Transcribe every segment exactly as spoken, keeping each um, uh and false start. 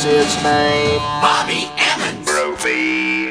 What's his name? Bobby Emmons. Brophy.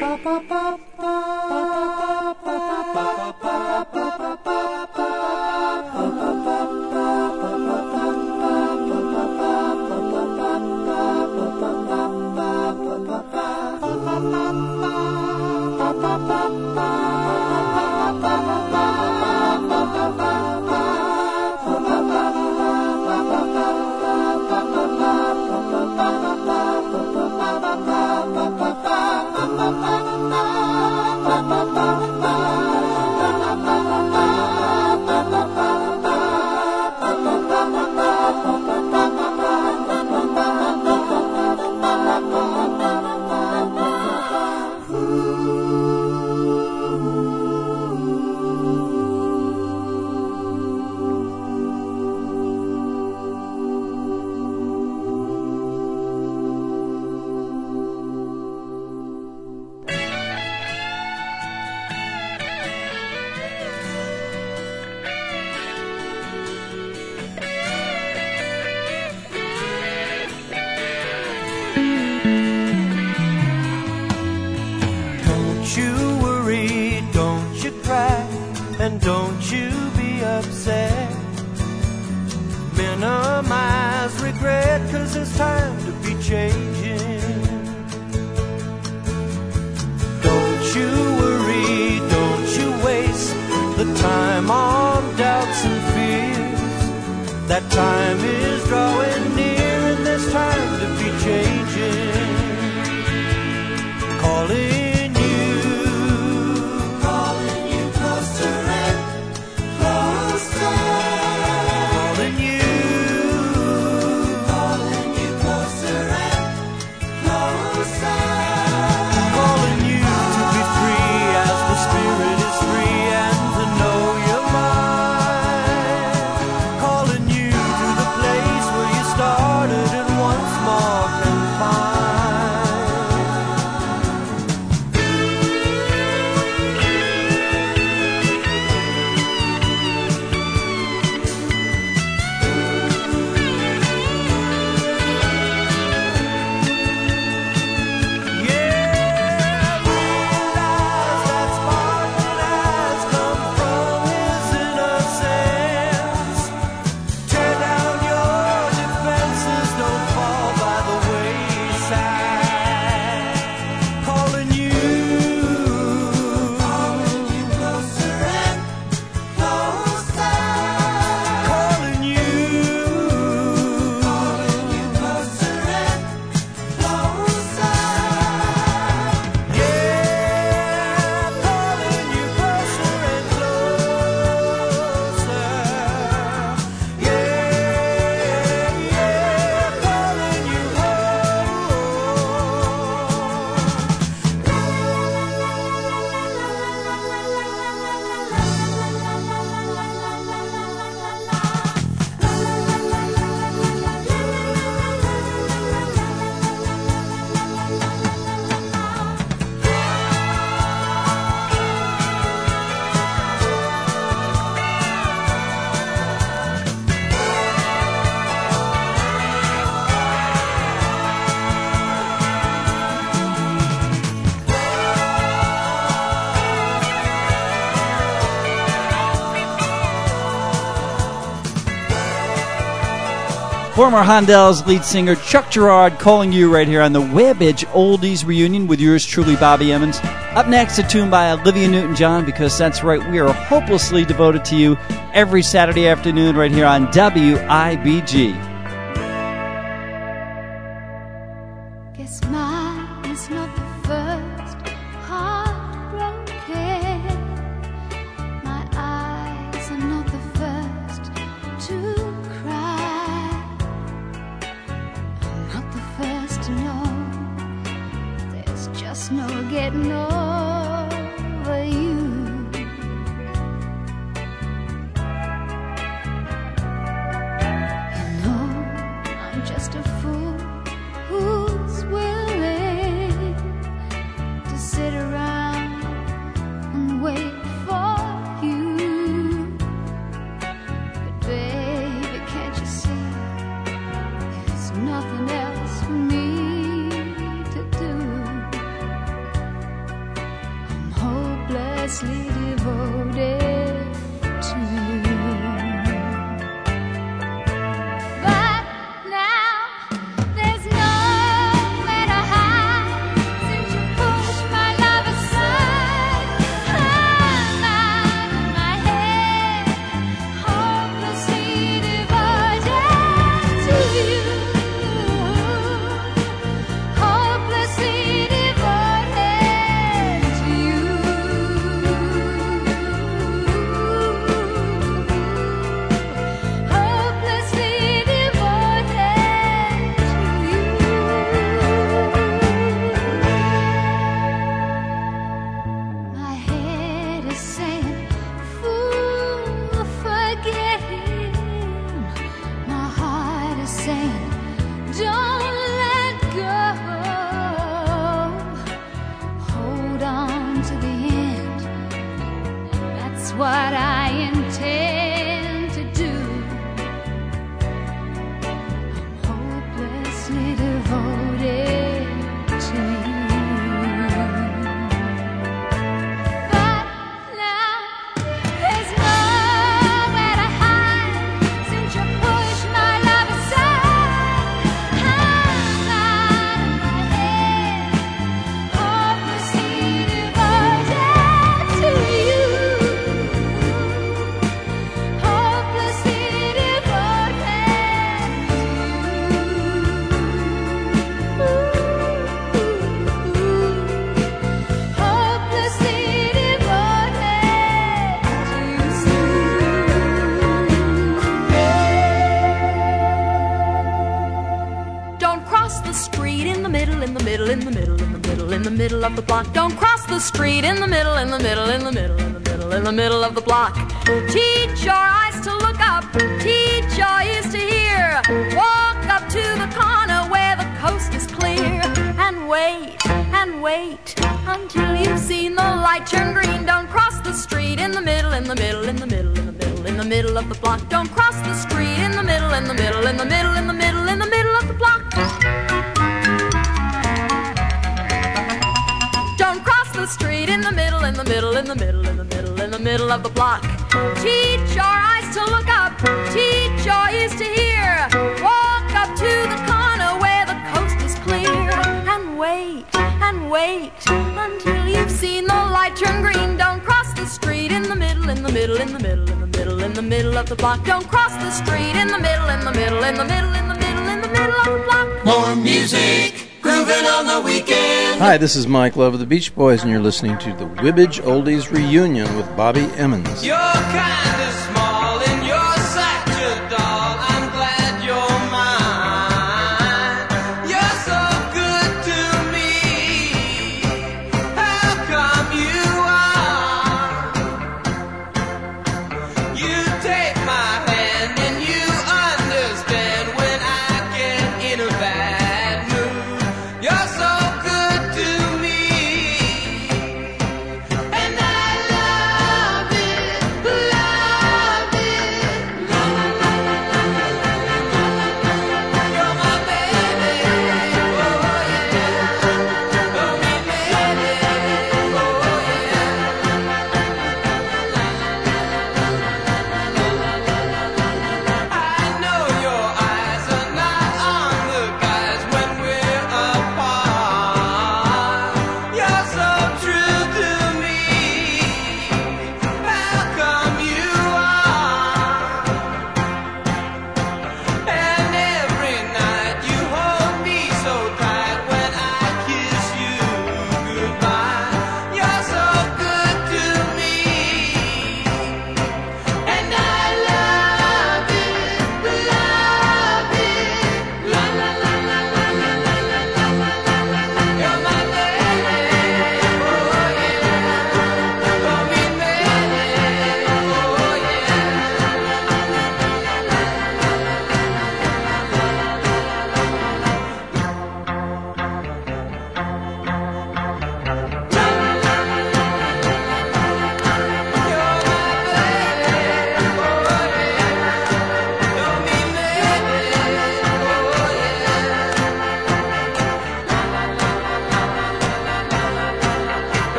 And don't you be upset. Minimize regret, 'cause it's time to be changing. Don't you worry, don't you waste the time on doubts and fears. That time is drawing near, and there's time to be changing. Calling Former Hondel's lead singer Chuck Girard calling you right here on the Web Edge Oldies Reunion with yours truly, Bobby Emmons. Up next, a tune by Olivia Newton-John, because that's right, we are hopelessly devoted to you every Saturday afternoon right here on W I B G. Guess mine is not the first heartbroken. My eyes are not the first to cry. I'm not the first to know. There's just no getting over you. You know, I'm just a fool who's willing to sit around and wait for you. But baby, can't you see there's nothing else for me I intend to do. I'm hopelessly devoted to you. But now there's nowhere to hide since you pushed my love aside. I'm out of my head, hopelessly devoted to you. Hopelessly devoted to you. Hopelessly devoted to you. Don't cross the street in the middle, in the middle, in the middle, in the middle, in the middle of the block. Don't cross the street in the middle, in the middle, in the middle, in the middle, in the middle of the block. Teach your eyes to look up, teach your ears to hear. Walk up to the corner where the coast is clear, and wait, and wait until you've seen the light turn green. Don't cross the street in the middle, in the middle, in the middle, in the middle, in the middle of the block. Don't cross the street in the middle, in the middle, in the middle, in the middle, in the middle of the block. Don't cross the street in the middle, in the middle, in the middle, in the middle, in the middle of the block. Teach your eyes to look up, teach your ears to hear. Walk up to the corner where the coast is clear, and wait, and wait until you've seen the light turn green. Don't cross the street in the middle, in the middle, in the middle, in the middle, in the middle of the block. Don't cross the street in the middle, in the middle, in the middle, in the middle, in the middle of the block. More music, grooving on the weekend. Hi, this is Mike Love of the Beach Boys, and you're listening to the Wibbage Oldies Reunion with Bobby Emmons. You're kind of small and you're such a doll. I'm glad you're mine. You're so good to me. How come you are? You take my hand and you understand when I get in a bad mood. You're so good to me, and I love it, love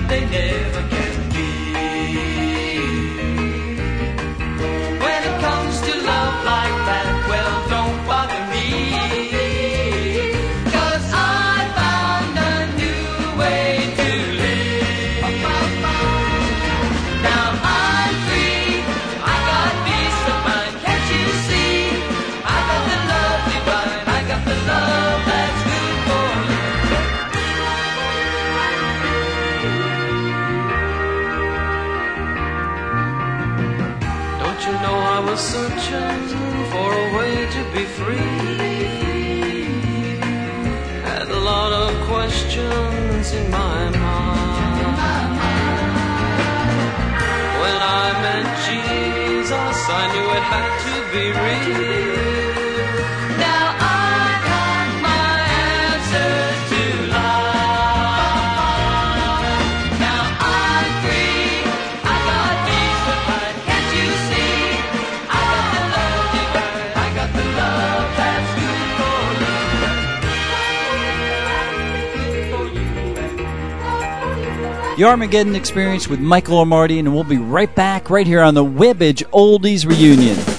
they never can be. When it comes to love like that, well, don't bother me, 'cause I found a new way to live. Now I'm free, I got peace of mind, can't you see? I got the love divine, I got the love that's good for you. Don't you know I was searching for a way to be free? Had a lot of questions in my mind. When I met Jesus, I knew it had to be real. Now I got my answer to life. Now I'm free, I got peace of mind, can't you see? I got the love divine, I got the love that's good for you. The Armageddon Experience with Michael Omartian, and we'll be right back right here on the Webbage Oldies Reunion.